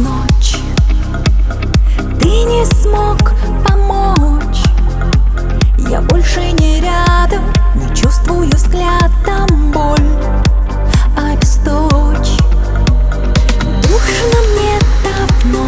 ночь, ты не смог помочь. Я больше не рядом, не чувствую взглядом боль. Обесточь душно мне давно,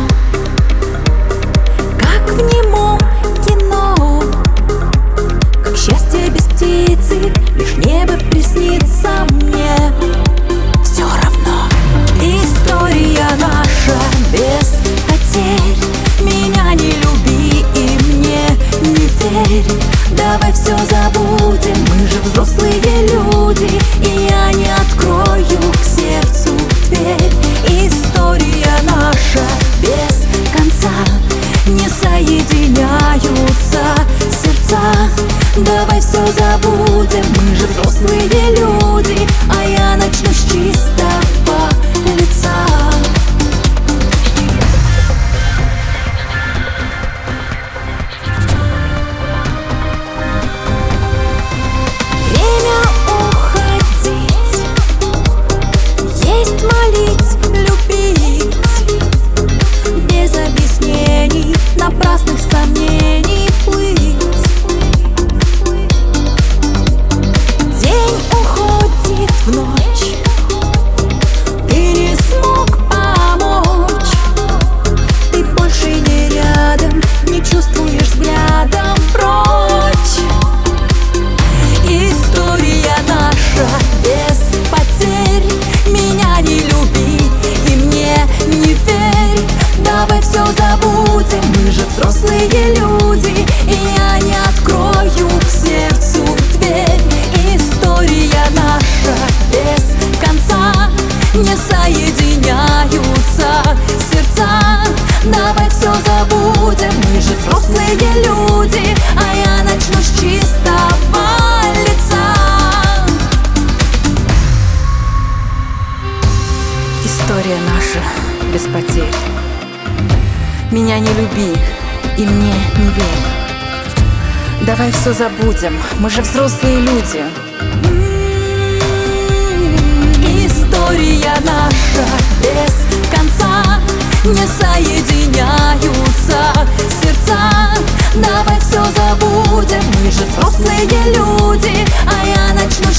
как в немом кино, как счастье без птицы, лишь небо приснится мне. Все равно история наша без потерь. Меня не люби и мне не верь. Давай все забудем, мы же взрослые люди, и я не открою к сердцу дверь. История наша без конца, не соединяются сердца. Давай все забудем, мы же взрослые люди, а я начну с чистого лица. Молить, любить, без объяснений, напрасных сомнений плыть. День уходит в ночь, ты не смог помочь. Ты больше не рядом, не чувствуешь взглядом прочь. История наша без потерь. Меня не люби и мне не верь. Давай все забудем, мы же взрослые люди, и я не открою к сердцу дверь. История наша без конца, не соединяются сердца. Давай все забудем, мы же взрослые люди, а я начну с чистого лица. История наша без потерь. Меня не люби и мне не верь. Давай все забудем, мы же взрослые люди. История наша без конца, не соединяются сердца. Давай все забудем, мы же взрослые люди, а я начну